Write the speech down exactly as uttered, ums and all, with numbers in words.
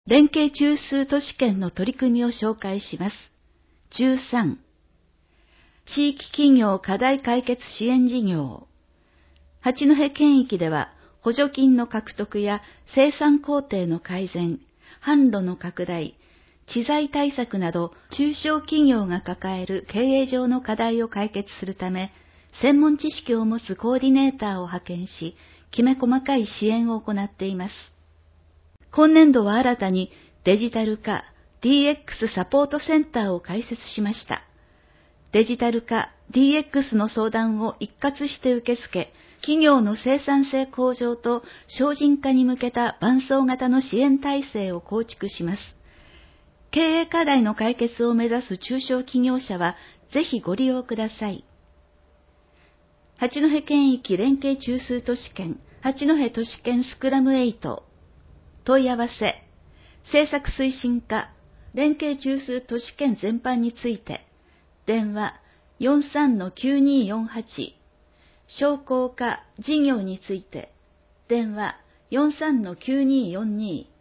連携中枢都市圏の取り組みを紹介します。じゅうさん、地域企業課題解決支援事業。八戸県域では補助金の獲得や生産工程の改善、販路の拡大、知財対策など中小企業が抱える経営上の課題を解決するため、専門知識を持つコーディネーターを派遣し、きめ細かい支援を行っています。今年度は新たにデジタル化 ディーエックス サポートセンターを開設しました。デジタル化 ディーエックス の相談を一括して受け付け、企業の生産性向上と精進化に向けた伴走型の支援体制を構築します。経営課題の解決を目指す中小企業者は、ぜひご利用ください。八戸県域連携中枢都市圏、八戸都市圏スクラムエイト。問い合わせ、政策推進課、連携中枢都市圏全般について、電話 よんさんのきゅうにーよんはち、商工課事業について、電話 よんさんのきゅうにーよんにー